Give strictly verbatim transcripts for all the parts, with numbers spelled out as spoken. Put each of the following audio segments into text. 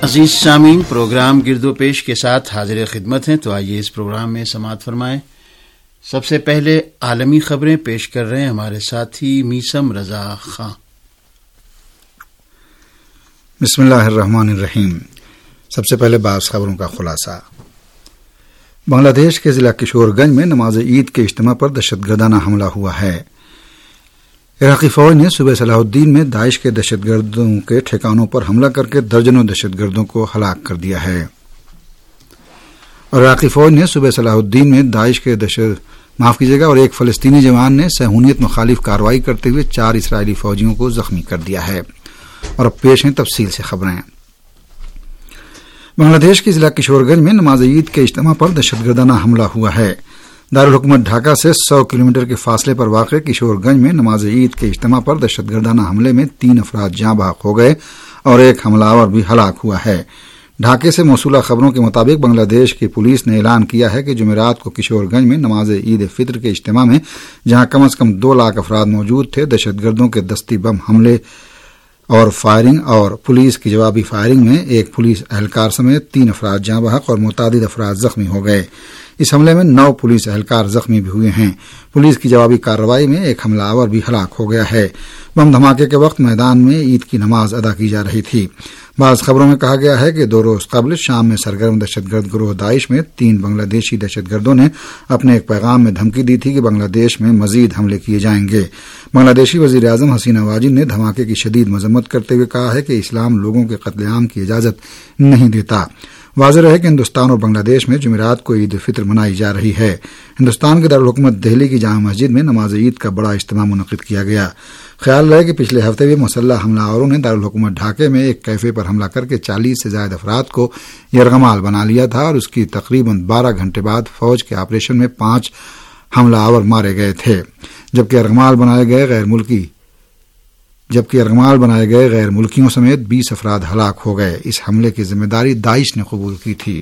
عزیز سامعین، پروگرام گرد و پیش کے ساتھ حاضر خدمت ہیں، تو آئیے اس پروگرام میں سماعت فرمائیں۔ سب سے پہلے عالمی خبریں پیش کر رہے ہیں ہمارے ساتھی میسم رضا خان۔ بسم اللہ الرحمن الرحیم۔ سب سے پہلے بعض خبروں کا خلاصہ۔ بنگلہ دیش کے ضلع کشور گنج میں نماز عید کے اجتماع پر دہشت گردانہ حملہ ہوا ہے۔ عراقی فوج نے صوبہ صلاح الدین میں داعش کے دہشت گردوں کے ٹھکانوں پر حملہ کر کے درجنوں دہشت گردوں کو ہلاک کر دیا ہے، اور عراقی فوج نے صوبہ صلاح الدین میں داعش کے دہشت معاف کیجیے گا اور ایک فلسطینی جوان نے صہیونیت مخالف کارروائی کرتے ہوئے چار اسرائیلی فوجیوں کو زخمی کر دیا ہے۔ اور اب پیش ہیں تفصیل سے خبریں۔ بنگلہ دیش کے ضلع کشور گنج میں نماز عید کے اجتماع پر دہشت گردانہ حملہ ہوا ہے۔ دارالحکومت ڈھاکہ سے سو کلومیٹر کے فاصلے پر واقع کشور گنج میں نماز عید کے اجتماع پر دہشت گردانہ حملے میں تین افراد جاں بحق ہو گئے اور ایک حملہ آور بھی ہلاک ہوا ہے۔ ڈھاکے سے موصولہ خبروں کے مطابق بنگلہ دیش کی پولیس نے اعلان کیا ہے کہ جمعرات کو کشور گنج میں نماز عید فطر کے اجتماع میں جہاں کم از کم دو لاکھ افراد موجود تھے، دہشت گردوں کے دستی بم حملے اور فائرنگ اور پولیس کی جوابی فائرنگ میں ایک پولیس اہلکار سمیت تین افراد جاں بحق اور متعدد افراد زخمی ہو گئے۔ اس حملے میں نو پولیس اہلکار زخمی بھی ہوئے ہیں۔ پولیس کی جوابی کارروائی میں ایک حملہ آور بھی ہلاک ہو گیا ہے۔ بم دھماکے کے وقت میدان میں عید کی نماز ادا کی جا رہی تھی۔ بعض خبروں میں کہا گیا ہے کہ دو روز قبل شام میں سرگرم دہشت گرد گروہ داعش میں تین بنگلہ دیشی دہشت گردوں نے اپنے ایک پیغام میں دھمکی دی تھی کہ بنگلہ دیش میں مزید حملے کیے جائیں گے۔ بنگلہ دیشی وزیر اعظم حسینہ واجد نے دھماکے کی شدید مذمت کرتے ہوئے کہا ہے کہ اسلام لوگوں کے قتل عام کی اجازت نہیں دیتا۔ واضح رہے کہ ہندوستان اور بنگلہ دیش میں جمعرات کو عید الفطر منائی جا رہی ہے۔ ہندوستان کے دارالحکومت دہلی کی جامع مسجد میں نماز عید کا بڑا اجتماع منعقد کیا گیا۔ خیال رہے کہ پچھلے ہفتے بھی مسلح حملہ آوروں نے دارالحکومت ڈھاکے میں ایک کیفے پر حملہ کر کے چالیس سے زائد افراد کو یرغمال بنا لیا تھا اور اس کی تقریباً بارہ گھنٹے بعد فوج کے آپریشن میں پانچ حملہ آور مارے گئے تھے، جبکہ یرغمال بنائے گئے غیر ملکی جبکہ یرغمال بنائے گئے غیر ملکیوں سمیت بیس افراد ہلاک ہو گئے۔ اس حملے کی ذمہ داری داعش نے قبول کی تھی۔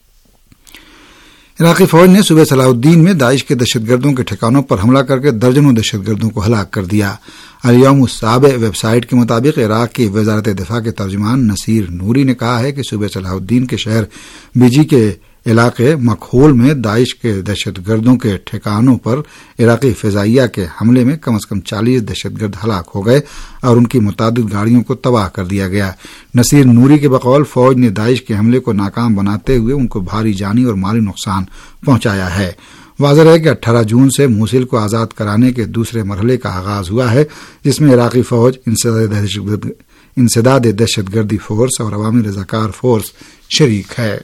عراقی فوج نے صوبہ صلاح الدین میں داعش کے دہشت گردوں کے ٹھکانوں پر حملہ کر کے درجنوں دہشت گردوں کو ہلاک کر دیا۔ الیوم السابع ویب سائٹ کے مطابق عراق کی وزارت دفاع کے ترجمان نصیر نوری نے کہا ہے کہ صوبہ صلاح الدین کے شہر بیجی کے علاقے مکھول میں داعش کے دہشت گردوں کے ٹھکانوں پر عراقی فضائیہ کے حملے میں کم از کم چالیس دہشت گرد ہلاک ہو گئے اور ان کی متعدد گاڑیوں کو تباہ کر دیا گیا۔ نصیر نوری کے بقول فوج نے داعش کے حملے کو ناکام بناتے ہوئے ان کو بھاری جانی اور مالی نقصان پہنچایا ہے۔ واضح ہے کہ اٹھارہ جون سے موصل کو آزاد کرانے کے دوسرے مرحلے کا آغاز ہوا ہے، جس میں عراقی فوج، انسداد دہشت گردی فورس اور عوامی رضاکار فورس شریک ہے۔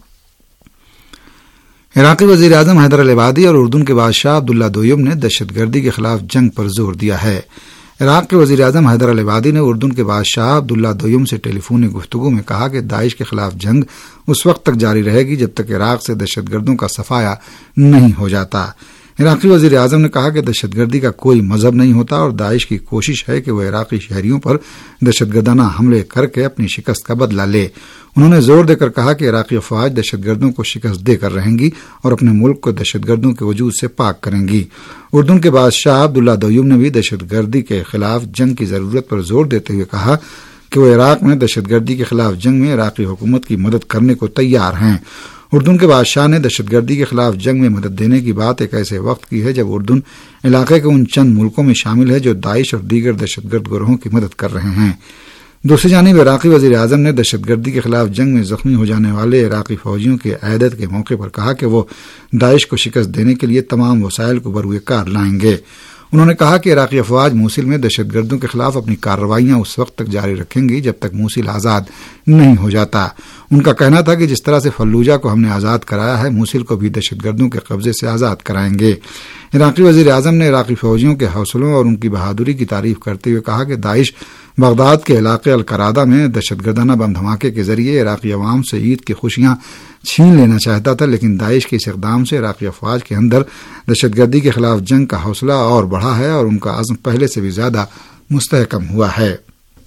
عراقی وزیر اعظم حیدر العبادی اور اردن کے بادشاہ عبداللہ دویم نے دہشت گردی کے خلاف جنگ پر زور دیا ہے۔ عراق کے وزیر اعظم حیدر العبادی نے اردن کے بادشاہ عبداللہ دویم سے ٹیلی فونی گفتگو میں کہا کہ داعش کے خلاف جنگ اس وقت تک جاری رہے گی جب تک عراق سے دہشت گردوں کا صفایا نہیں ہو جاتا۔ عراقی وزیر اعظم نے کہا کہ دہشت گردی کا کوئی مذہب نہیں ہوتا اور داعش کی کوشش ہے کہ وہ عراقی شہریوں پر دہشت گردانہ حملے کر کے اپنی شکست کا بدلہ لے۔ انہوں نے زور دے کر کہا کہ عراقی افواج دہشت گردوں کو شکست دے کر رہیں گی اور اپنے ملک کو دہشت گردوں کے وجود سے پاک کریں گی۔ اردن کے بادشاہ عبداللہ دویم نے بھی دہشت گردی کے خلاف جنگ کی ضرورت پر زور دیتے ہوئے کہا کہ وہ عراق میں دہشت گردی کے خلاف جنگ میں عراقی حکومت کی مدد کرنے کو تیار ہیں۔ اردن کے بادشاہ نے دہشت گردی کے خلاف جنگ میں مدد دینے کی بات ایک ایسے وقت کی ہے جب اردن علاقے کے ان چند ملکوں میں شامل ہے جو داعش اور دیگر دہشت گرد گروہوں کی مدد کر رہے ہیں۔ دوسری جانب عراقی وزیر اعظم نے دہشت گردی کے خلاف جنگ میں زخمی ہو جانے والے عراقی فوجیوں کے عہدت کے موقع پر کہا کہ وہ داعش کو شکست دینے کے لیے تمام وسائل کو بروئے کار لائیں گے۔ انہوں نے کہا کہ عراقی افواج موصل میں دہشت گردوں کے خلاف اپنی کارروائیاں اس وقت تک جاری رکھیں گی جب تک موصل آزاد نہیں ہو جاتا۔ ان کا کہنا تھا کہ جس طرح سے فلوجہ کو ہم نے آزاد کرایا ہے، موصل کو بھی دہشت گردوں کے قبضے سے آزاد کرائیں گے۔ عراقی وزیر اعظم نے عراقی فوجیوں کے حوصلوں اور ان کی بہادری کی تعریف کرتے ہوئے کہا کہ داعش بغداد کے علاقے القرادہ میں دہشت گردانہ بم دھماکے کے ذریعے عراقی عوام سے عید کی خوشیاں چھین لینا چاہتا تھا، لیکن داعش کے اس اقدام سے عراقی افواج کے اندر دہشت گردی کے خلاف جنگ کا حوصلہ اور بڑھا ہے اور ان کا عزم پہلے سے بھی زیادہ مستحکم ہوا ہے۔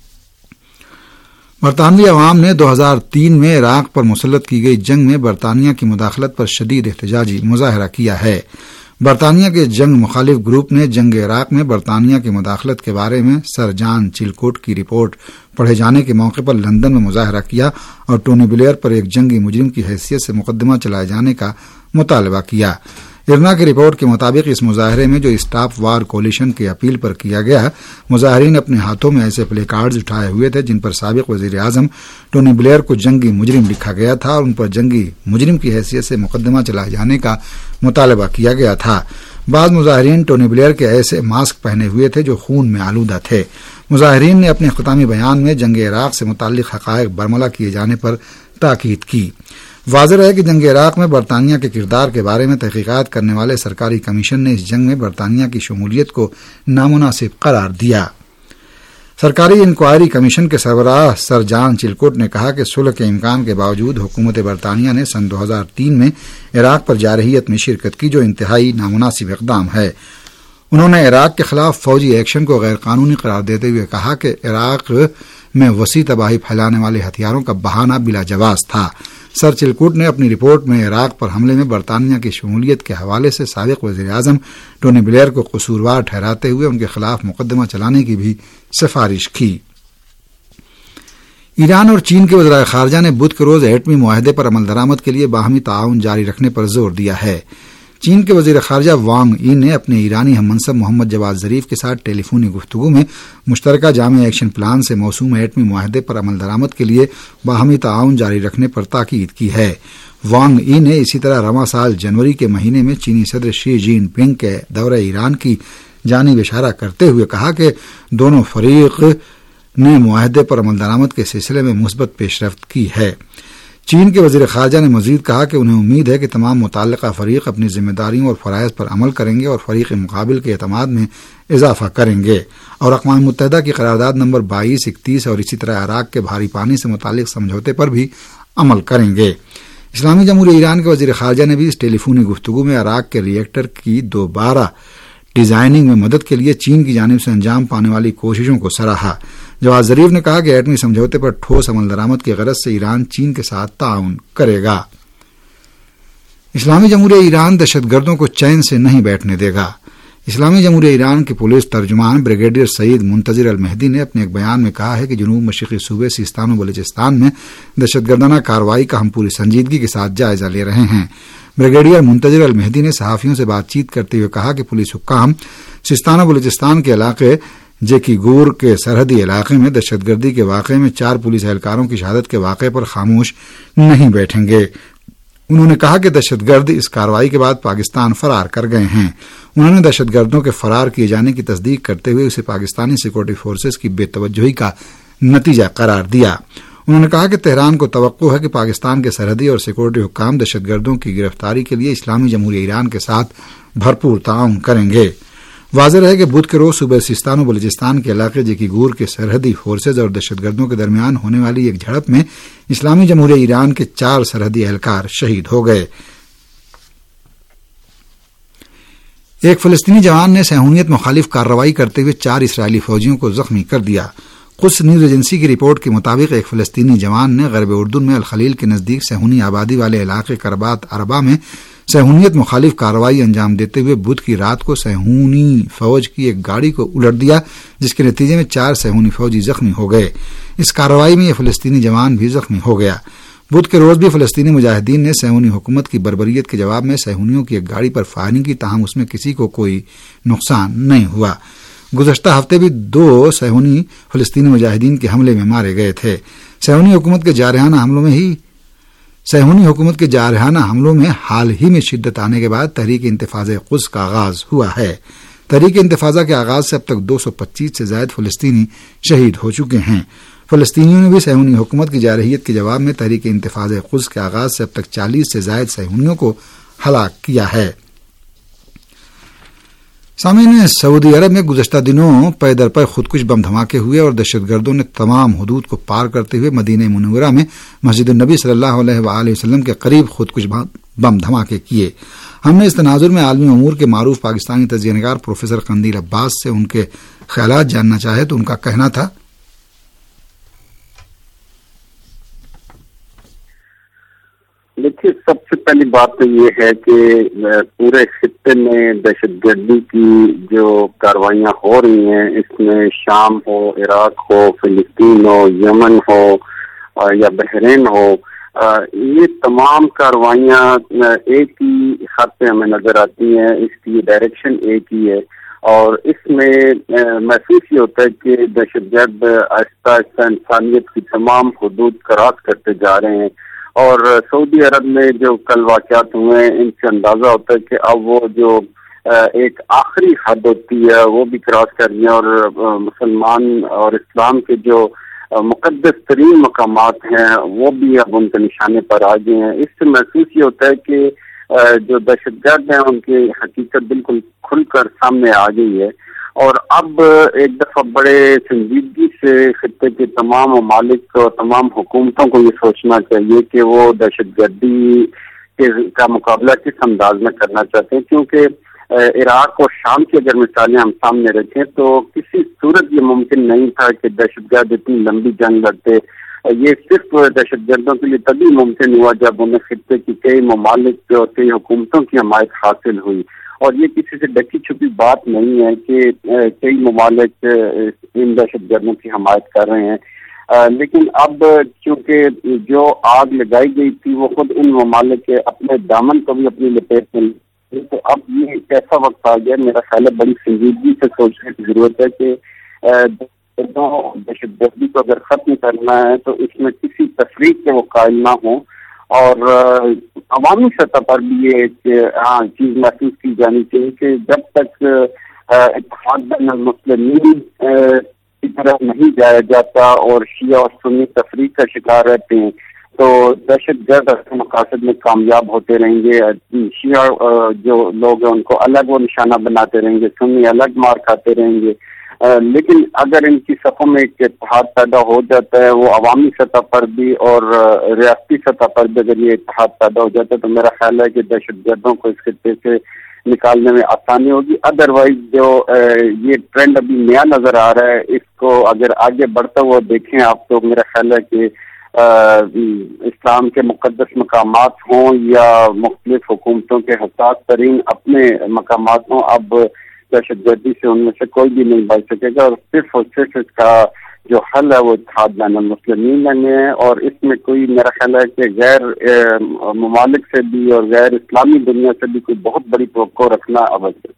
برطانوی عوام نے دو ہزار تین میں عراق پر مسلط کی گئی جنگ میں برطانیہ کی مداخلت پر شدید احتجاجی مظاہرہ کیا ہے۔ برطانیہ کے جنگ مخالف گروپ نے جنگ عراق میں برطانیہ کی مداخلت کے بارے میں سر جان چلکوٹ کی رپورٹ پڑھے جانے کے موقع پر لندن میں مظاہرہ کیا اور ٹونی بلیئر پر ایک جنگی مجرم کی حیثیت سے مقدمہ چلائے جانے کا مطالبہ کیا۔ ارنا کی رپورٹ کے مطابق اس مظاہرے میں جو اسٹاپ وار کولیشن کی اپیل پر کیا گیا، مظاہرین اپنے ہاتھوں میں ایسے پلے کارڈز اٹھائے ہوئے تھے جن پر سابق وزیر اعظم ٹونی بلیئر کو جنگی مجرم لکھا گیا تھا اور ان پر جنگی مجرم کی حیثیت سے مقدمہ چلائے جانے کا مطالبہ کیا گیا تھا۔ بعض مظاہرین ٹونی بلیئر کے ایسے ماسک پہنے ہوئے تھے جو خون میں آلودہ تھے۔ مظاہرین نے اپنے اختتامی بیان میں جنگ عراق سے متعلق حقائق برملا کیے جانے پر تاکید کی۔ واضح ہے کہ جنگ عراق میں برطانیہ کے کردار کے بارے میں تحقیقات کرنے والے سرکاری کمیشن نے اس جنگ میں برطانیہ کی شمولیت کو نامناسب قرار دیا۔ سرکاری انکوائری کمیشن کے سربراہ سر جان چلکوٹ نے کہا کہ صلح کے امکان کے باوجود حکومت برطانیہ نے سن دو ہزار تین میں عراق پر جارحیت میں شرکت کی، جو انتہائی نامناسب اقدام ہے۔ انہوں نے عراق کے خلاف فوجی ایکشن کو غیر قانونی قرار دیتے ہوئے کہا کہ عراق میں وسیع تباہی پھیلانے والے ہتھیاروں کا بہانہ بلا جواز تھا۔ سر چلکوٹ نے اپنی رپورٹ میں عراق پر حملے میں برطانیہ کی شمولیت کے حوالے سے سابق وزیر اعظم ٹونی بلیئر کو قصوروار ٹھہراتے ہوئے ان کے خلاف مقدمہ چلانے کی بھی سفارش کی۔ ایران اور چین کے وزرائے خارجہ نے بدھ کے روز ایٹمی معاہدے پر عمل درآمد کے لیے باہمی تعاون جاری رکھنے پر زور دیا ہے۔ چین کے وزیر خارجہ وانگ ای نے اپنے ایرانی ہم منصب محمد جواد ظریف کے ساتھ ٹیلی فونی گفتگو میں مشترکہ جامع ایکشن پلان سے موسوم ایٹمی معاہدے پر عمل درآمد کے لیے باہمی تعاون جاری رکھنے پر تاکید کی ہے۔ وانگ ای نے اسی طرح رواں سال جنوری کے مہینے میں چینی صدر شی جین پنگ کے دورہ ایران کی جانب اشارہ کرتے ہوئے کہا کہ دونوں فریق نے معاہدے پر عمل درآمد کے سلسلے میں مثبت پیش رفت کی ہے۔ چین کے وزیر خارجہ نے مزید کہا کہ انہیں امید ہے کہ تمام متعلقہ فریق اپنی ذمہ داریوں اور فرائض پر عمل کریں گے اور فریق مقابل کے اعتماد میں اضافہ کریں گے اور اقوام متحدہ کی قرارداد نمبر بائیس اکتیس اور اسی طرح عراق کے بھاری پانی سے متعلق سمجھوتے پر بھی عمل کریں گے۔ اسلامی جمہوریہ ایران کے وزیر خارجہ نے بھی اس ٹیلی فونی گفتگو میں عراق کے ری ایکٹر کی دوبارہ ڈیزائننگ میں مدد کے لیے چین کی جانب سے انجام پانے والی کوششوں کو سراہا۔ جواد ظریف نے کہا کہ ایٹمی سمجھوتے پر ٹھوس عمل درآمد کی غرض سے ایران چین کے ساتھ تعاون کرے گا۔ اسلامی جمہوریہ ایران دہشت گردوں کو چین سے نہیں بیٹھنے دے گا۔ اسلامی جمہوریہ ایران کے پولیس ترجمان بریگیڈیئر سعید منتظر المہدی نے اپنے ایک بیان میں کہا ہے کہ جنوب مشرقی صوبے سیستان و بلوچستان میں دہشت گردانہ کارروائی کا ہم پوری سنجیدگی کے ساتھ جائزہ لے رہے ہیں۔ بریگیڈیئر منتظر المہدی نے صحافیوں سے بات چیت کرتے ہوئے کہا کہ پولیس حکام سیستان و بلوچستان کے علاقے جیکی گور کے سرحدی علاقے میں دہشت گردی کے واقعے میں چار پولیس اہلکاروں کی شہادت کے واقعے پر خاموش نہیں بیٹھیں گے۔ انہوں نے کہا کہ دہشت گرد اس کارروائی کے بعد پاکستان فرار کر گئے ہیں۔ انہوں نے دہشت گردوں کے فرار کیے جانے کی تصدیق کرتے ہوئے اسے پاکستانی سیکورٹی فورسز کی بے توجہی کا نتیجہ قرار دیا۔ انہوں نے کہا کہ تہران کو توقع ہے کہ پاکستان کے سرحدی اور سیکورٹی حکام دہشت گردوں کی گرفتاری کے لیے اسلامی جمہوریہ ایران کے ساتھ بھرپور تعاون کریں گے۔ واضح ہے کہ بدھ کے روز صوبہ سیستان و بلوچستان کے علاقے جیکی گور کے سرحدی فورسز اور دہشت گردوں کے درمیان ہونے والی ایک جھڑپ میں اسلامی جمہوریہ ایران کے چار سرحدی اہلکار شہید ہو گئے۔ ایک فلسطینی جوان نے صہیونیت مخالف کارروائی کرتے ہوئے چار اسرائیلی فوجیوں کو زخمی کر دیا۔ قدس نیوز ایجنسی کی رپورٹ کے مطابق ایک فلسطینی جوان نے غرب اردن میں الخلیل کے نزدیک صہیونی آبادی والے علاقے کربات اربا میں صہیونیت مخالف کارروائی انجام دیتے ہوئے بدھ کی رات کو صہیونی فوج کی ایک گاڑی کو الٹ دیا، جس کے نتیجے میں چار صہیونی فوجی زخمی ہو گئے۔ اس کارروائی میں یہ فلسطینی جوان بھی زخمی ہو گیا۔ بدھ کے روز بھی فلسطینی مجاہدین نے صہیونی حکومت کی بربریت کے جواب میں صہیونیوں کی ایک گاڑی پر فائرنگ کی، تاہم اس میں کسی کو کوئی نقصان نہیں ہوا۔ گزشتہ ہفتے بھی دو صہیونی فلسطینی مجاہدین کے حملے میں مارے گئے تھے۔ صہیونی حکومت کے جارحانہ حملوں میں ہی صہیونی حکومت کے جارحانہ حملوں میں حال ہی میں شدت آنے کے بعد تحریک انتفاضہ قدس کا آغاز ہوا ہے۔ تحریک انتفاضہ کے آغاز سے اب تک دو سو پچیس سے زائد فلسطینی شہید ہو چکے ہیں۔ فلسطینیوں نے بھی صہیونی حکومت کی جارحیت کے جواب میں تحریک انتفاضہ قدس کے آغاز سے اب تک چالیس سے زائد صہیونیوں کو ہلاک کیا ہے۔ سامعین، سعودی عرب میں گزشتہ دنوں پے در پے خودکش بم دھماکے ہوئے اور دہشت گردوں نے تمام حدود کو پار کرتے ہوئے مدینہ منورہ میں مسجد النبی صلی اللہ علیہ وآلہ وسلم کے قریب خودکش بم دھماکے کیے۔ ہم نے اس تناظر میں عالمی امور کے معروف پاکستانی تجزیہ نگار پروفیسر قندیل عباس سے ان کے خیالات جاننا چاہے تو ان کا کہنا تھا، دیکھیے، سب سے پہلی بات تو یہ ہے کہ پورے خطے میں دہشت گردی کی جو کاروائیاں ہو رہی ہیں، اس میں شام ہو، عراق ہو، فلسطین ہو، یمن ہو یا بحرین ہو، یہ تمام کاروائیاں ایک ہی خط پہ ہمیں نظر آتی ہیں، اس کی ڈائریکشن ایک ہی ہے، اور اس میں محسوس یہ ہوتا ہے کہ دہشت گرد آہستہ آہستہ انسانیت کی تمام حدود کراس کرتے جا رہے ہیں، اور سعودی عرب میں جو کل واقعات ہوئے ہیں ان سے اندازہ ہوتا ہے کہ اب وہ جو ایک آخری حد ہوتی ہے وہ بھی کراس کر گئے، اور مسلمان اور اسلام کے جو مقدس ترین مقامات ہیں وہ بھی اب ان کے نشانے پر آ گئے ہیں۔ اس سے محسوس یہ ہوتا ہے کہ جو دہشت گرد ہیں ان کی حقیقت بالکل کھل کر سامنے آ گئی ہے، اور اب ایک دفعہ بڑے سنجیدگی سے خطے کے تمام ممالک اور تمام حکومتوں کو یہ سوچنا چاہیے کہ وہ دہشت گردی کا مقابلہ کس انداز میں کرنا چاہتے ہیں، کیونکہ عراق اور شام کی اگر مثالیں ہم سامنے رکھیں تو کسی صورت یہ ممکن نہیں تھا کہ دہشت گرد اتنی لمبی جنگ لڑتے۔ یہ صرف دہشت گردوں کے لیے تبھی ممکن ہوا جب انہیں خطے کی کئی ممالک اور کئی حکومتوں کی حمایت حاصل ہوئی، اور یہ کسی سے ڈکی چھپی بات نہیں ہے کہ کئی ممالک ان دہشت گردوں کی حمایت کر رہے ہیں، لیکن اب چونکہ جو آگ لگائی گئی تھی وہ خود ان ممالک کے اپنے دامن کو بھی اپنی لپیٹ میں، تو اب یہ ایک ایسا وقت آ گیا، میرا خیال ہے بڑی سنجیدگی سے سوچنے کی ضرورت ہے کہ دہشت گردی کو اگر ختم کرنا ہے تو اس میں کسی تفریق کے وہ قائل نہ ہوں، اور عوامی سطح پر بھی یہ ایک ہاں چیز محسوس کی جانی چاہیے کہ جب تک اتحاد بین المسلمین کی طرف نہیں جایا جاتا اور شیعہ اور سنی تفریق کا شکار رہتے ہیں تو دہشت گرد اپنے مقاصد میں کامیاب ہوتے رہیں گے۔ شیعہ جو لوگ ہیں ان کو الگ وہ نشانہ بناتے رہیں گے، سنی الگ مار کھاتے رہیں گے، لیکن اگر ان کی صفوں میں ایک اتحاد پیدا ہو جاتا ہے، وہ عوامی سطح پر بھی اور ریاستی سطح پر بھی اگر یہ اتحاد پیدا ہو جاتا ہے تو میرا خیال ہے کہ دہشت گردوں کو اس خطے سے نکالنے میں آسانی ہوگی۔ ادروائز جو یہ ٹرینڈ ابھی نیا نظر آ رہا ہے، اس کو اگر آگے بڑھتا ہوا دیکھیں آپ تو میرا خیال ہے کہ اسلام کے مقدس مقامات ہوں یا مختلف حکومتوں کے حساس ترین اپنے مقامات ہوں، اب دہشت گردی سے ان میں سے کوئی بھی نہیں بچ سکے گا، اور صرف اور صرف اس کا جو حل ہے وہ اتحاد بین المسلمین میں ہے، اور اس میں کوئی میرا خیال ہے کہ غیر ممالک سے بھی اور غیر اسلامی دنیا سے بھی کوئی بہت بڑی توقع رکھنا اوشیہ ہے۔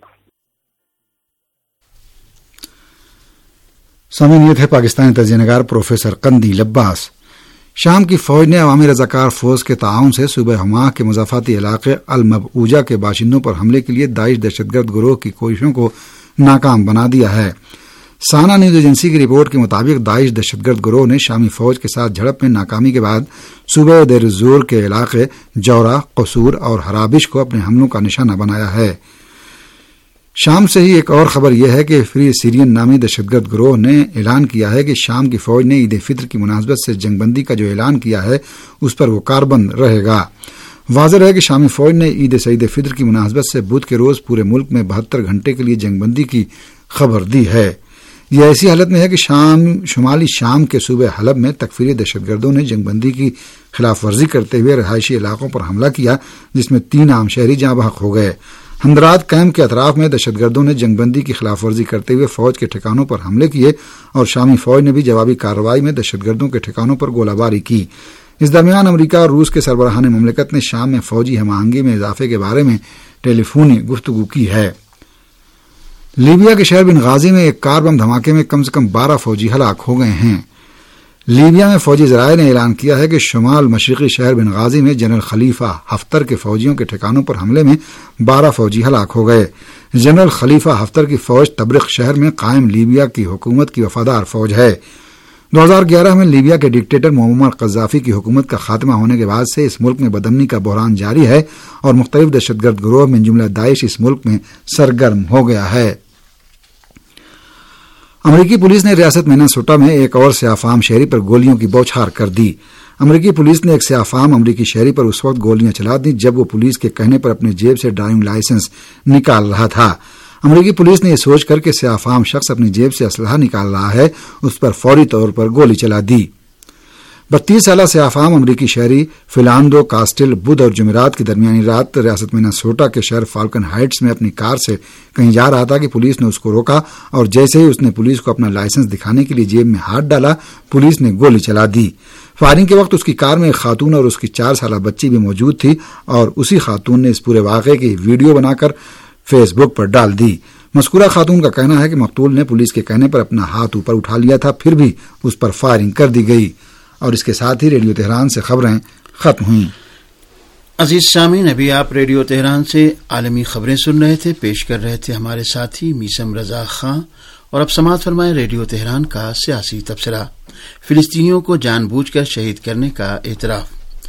سامعین، یہ تھے پاکستانی تجزیہ نگار پروفیسر قندیل عباس۔ شام کی فوج نے عوامی رضاکار فوج کے تعاون سے صوبہ حما کے مضافاتی علاقے المبعوجہ کے باشندوں پر حملے کے لیے داعش دہشت گرد گروہ کی کوششوں کو ناکام بنا دیا ہے۔ سانا نیوز ایجنسی کی رپورٹ کے مطابق داعش دہشت گرد گروہ نے شامی فوج کے ساتھ جھڑپ میں ناکامی کے بعد صوبہ دیر الزور کے علاقے جورا، قصور اور حرابش کو اپنے حملوں کا نشانہ بنایا ہے۔ شام سے ہی ایک اور خبر یہ ہے کہ فری سیرین نامی دہشت گرد گروہ نے اعلان کیا ہے کہ شام کی فوج نے عید فطر کی مناسبت سے جنگ بندی کا جو اعلان کیا ہے اس پر وہ کاربند رہے گا۔ واضح ہے کہ شامی فوج نے عید سعید فطر کی مناسبت سے بدھ کے روز پورے ملک میں بہتر گھنٹے کے لیے جنگ بندی کی خبر دی ہے۔ یہ ایسی حالت میں ہے کہ شام شمالی شام کے صوبہ حلب میں تکفیری دہشت گردوں نے جنگ بندی کی خلاف ورزی کرتے ہوئے رہائشی علاقوں پر حملہ کیا، جس میں تین عام شہری جاں بحق ہو گئے۔ ہندرات کیمپ کے اطراف میں دہشت گردوں نے جنگ بندی کی خلاف ورزی کرتے ہوئے فوج کے ٹھکانوں پر حملے کیے، اور شامی فوج نے بھی جوابی کارروائی میں دہشت گردوں کے ٹھکانوں پر گولہ باری کی۔ اس درمیان امریکہ اور روس کے سربراہان مملکت نے شام میں فوجی ہم آہنگی میں اضافے کے بارے میں ٹیلی فونی گفتگو کی ہے۔ لیبیا کے شہر بن غازی میں ایک کار بم دھماکے میں کم سے کم بارہ فوجی ہلاک ہو گئے ہیں۔ لیبیا میں فوجی ذرائع نے اعلان کیا ہے کہ شمال مشرقی شہر بن غازی میں جنرل خلیفہ ہفتر کے فوجیوں کے ٹھکانوں پر حملے میں بارہ فوجی ہلاک ہو گئے۔ جنرل خلیفہ ہفتر کی فوج تبرق شہر میں قائم لیبیا کی حکومت کی وفادار فوج ہے۔ دو ہزار گیارہ میں لیبیا کے ڈکٹیٹر معمر قذافی کی حکومت کا خاتمہ ہونے کے بعد سے اس ملک میں بدامنی کا بحران جاری ہے، اور مختلف دہشت گرد گروہ من جملہ داعش اس ملک میں سرگرم ہو گیا ہے۔ امریکی پولیس نے ریاست میناسوٹا میں ایک اور سیاہ فام شہری پر گولیوں کی بوچھار کر دی۔ امریکی پولیس نے ایک سیاہ فام امریکی شہری پر اس وقت گولیاں چلا دیں جب وہ پولیس کے کہنے پر اپنی جیب سے ڈرائیونگ لائسنس نکال رہا تھا۔ امریکی پولیس نے یہ سوچ کر کہ سیاہ فام شخص اپنی جیب سے اسلحہ نکال رہا ہے، اس پر فوری طور پر گولی چلا دی۔ بتیس سالہ سیاہ فام امریکی شہری فیلاندو کاسٹل بدھ اور جمعرات کی درمیانی رات ریاست مینیسوٹا کے شہر فالکن ہائٹس میں اپنی کار سے کہیں جا رہا تھا کہ پولیس نے اس کو روکا اور جیسے ہی اس نے پولیس کو اپنا لائسنس دکھانے کے لیے جیب میں ہاتھ ڈالا، پولیس نے گولی چلا دی۔ فائرنگ کے وقت اس کی کار میں ایک خاتون اور اس کی چار سالہ بچی بھی موجود تھی اور اسی خاتون نے اس پورے واقعے کی ویڈیو بنا کر فیس بک پر ڈال دی۔ مذکورہ خاتون کا کہنا ہے کہ مقتول نے پولیس کے کہنے پر اپنا ہاتھ اوپر اٹھا لیا تھا، پھر بھی اس پر فائرنگ کر دی گئی۔ اور اس کے ساتھ ہی ریڈیو تہران سے خبریں ختم ہوئیں۔ عزیز سامعین، ابھی آپ ریڈیو تہران سے عالمی خبریں سن رہے تھے، پیش کر رہے تھے ہمارے ساتھی میسم رضا خان، اور اب سماعت فرمائیں ریڈیو تہران کا سیاسی تبصرہ۔ فلسطینیوں کو جان بوجھ کر شہید کرنے کا اعتراف۔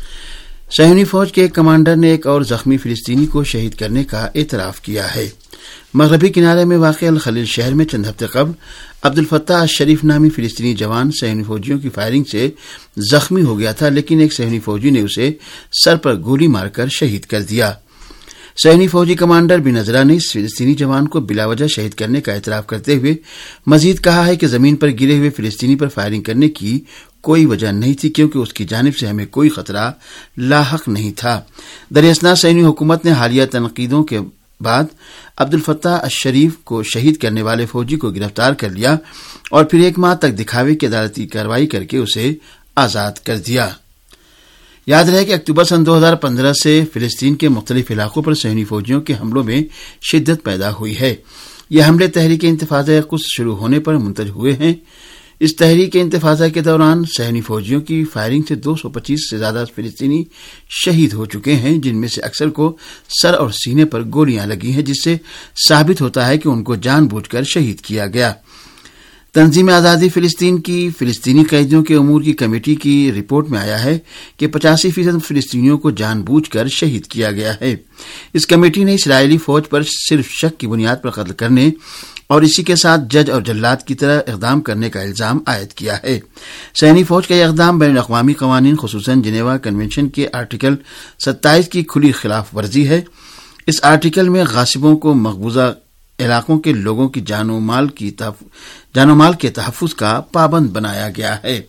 صہیونی فوج کے ایک کمانڈر نے ایک اور زخمی فلسطینی کو شہید کرنے کا اعتراف کیا ہے۔ مغربی کنارے میں واقع الخلیل شہر میں چند ہفتے قبل عبد الفتاح الشریف نامی فلسطینی جوان صہیونی فوجیوں کی فائرنگ سے زخمی ہو گیا تھا، لیکن ایک صہیونی فوجی نے اسے سر پر گولی مار کر شہید کر دیا۔ صہیونی فوجی کمانڈر بن عزرا نے اس فلسطینی جوان کو بلا وجہ شہید کرنے کا اعتراف کرتے ہوئے مزید کہا ہے کہ زمین پر گرے ہوئے فلسطینی پر فائرنگ کرنے کی کوئی وجہ نہیں تھی، کیونکہ اس کی جانب سے ہمیں کوئی خطرہ لاحق نہیں تھا۔ دراصل صہیونی حکومت نے حالیہ تنقیدوں کے بعد عبد الفتاح الشریف کو شہید کرنے والے فوجی کو گرفتار کر لیا اور پھر ایک ماہ تک دکھاوے کی عدالتی کارروائی کر کے اسے آزاد کر دیا۔ یاد رہے کہ اکتوبر سن دو ہزار پندرہ سے فلسطین کے مختلف علاقوں پر صہیونی فوجیوں کے حملوں میں شدت پیدا ہوئی ہے۔ یہ حملے تحریک انتفاضہ قدس شروع ہونے پر منتج ہوئے ہیں۔ اس تحریک انتفاضہ کے دوران صہیونی فوجیوں کی فائرنگ سے دو سو پچیس سے زیادہ فلسطینی شہید ہو چکے ہیں، جن میں سے اکثر کو سر اور سینے پر گولیاں لگی ہیں، جس سے ثابت ہوتا ہے کہ ان کو جان بوجھ کر شہید کیا گیا۔ تنظیم آزادی فلسطین کی فلسطینی قیدیوں کے امور کی کمیٹی کی رپورٹ میں آیا ہے کہ پچاسی فیصد فلسطینیوں کو جان بوجھ کر شہید کیا گیا ہے۔ اس کمیٹی نے اسرائیلی فوج پر صرف شک کی بنیاد پر قتل کرنے اور اسی کے ساتھ جج اور جلاد کی طرح اقدام کرنے کا الزام عائد کیا ہے۔ صہیونی فوج کا یہ اقدام بین الاقوامی قوانین خصوصاً جنیوا کنونشن کے آرٹیکل ستائیس کی کھلی خلاف ورزی ہے۔ اس آرٹیکل میں غاصبوں کو مقبوضہ علاقوں کے لوگوں کی جان و مال کی جان و مال کے تحفظ کا پابند بنایا گیا ہے۔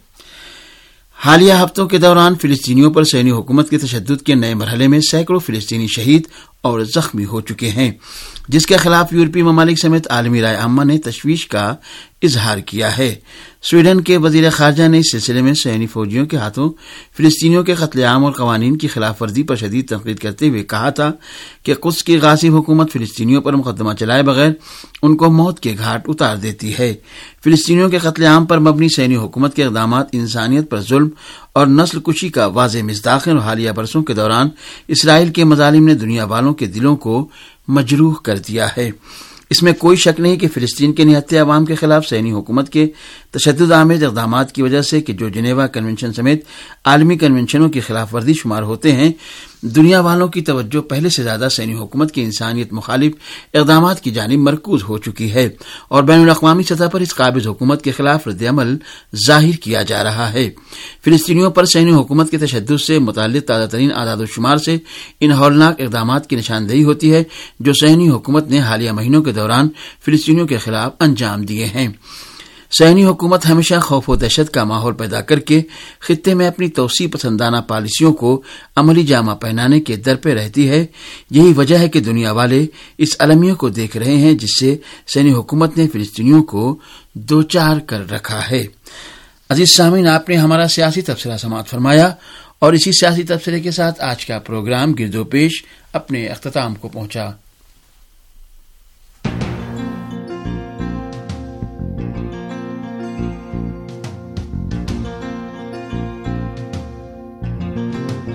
حالیہ ہفتوں کے دوران فلسطینیوں پر صہیونی حکومت کے تشدد کے نئے مرحلے میں سینکڑوں فلسطینی شہید اور زخمی ہو چکے ہیں، جس کے خلاف یورپی ممالک سمیت عالمی رائے عامہ نے تشویش کا اظہار کیا ہے۔ سویڈن کے وزیر خارجہ نے اس سلسلے میں صہیونی فوجیوں کے ہاتھوں فلسطینیوں کے قتل عام اور قوانین کی خلاف ورزی پر شدید تنقید کرتے ہوئے کہا تھا کہ قدس کی غاصب حکومت فلسطینیوں پر مقدمہ چلائے بغیر ان کو موت کے گھاٹ اتار دیتی ہے۔ فلسطینیوں کے قتل عام پر مبنی صہیونی حکومت کے اقدامات انسانیت پر ظلم اور نسل کشی کا واضح مصداق ہیں، اور حالیہ برسوں کے دوران اسرائیل کے مظالم نے دنیا والوں کے دلوں کو مجروح کر دیا ہے۔ اس میں کوئی شک نہیں کہ فلسطین کے نہتے عوام کے خلاف صہیونی حکومت کے تشدد آمیز اقدامات کی وجہ سے کہ جو جنیوا کنونشن سمیت عالمی کنونشنوں کی خلاف ورزی شمار ہوتے ہیں، دنیا والوں کی توجہ پہلے سے زیادہ صہیونی حکومت کے انسانیت مخالف اقدامات کی جانب مرکوز ہو چکی ہے، اور بین الاقوامی سطح پر اس قابض حکومت کے خلاف رد عمل ظاہر کیا جا رہا ہے۔ فلسطینیوں پر صہیونی حکومت کے تشدد سے متعلق تازہ ترین اعداد و شمار سے ان ہولناک اقدامات کی نشاندہی ہوتی ہے جو صہیونی حکومت نے حالیہ مہینوں کے دوران فلسطینیوں کے خلاف انجام دیے ہیں۔ صہیونی حکومت ہمیشہ خوف و دہشت کا ماحول پیدا کر کے خطے میں اپنی توسیع پسندانہ پالیسیوں کو عملی جامہ پہنانے کے در پہ رہتی ہے۔ یہی وجہ ہے کہ دنیا والے اس المیہ کو دیکھ رہے ہیں جس سے صہیونی حکومت نے فلسطینیوں کو دوچار کر رکھا ہے۔ عزیز سامعین، آپ نے ہمارا سیاسی تبصرہ سماعت فرمایا، اور اسی سیاسی تبصرے کے ساتھ آج کا پروگرام گرد و پیش اپنے اختتام کو پہنچا۔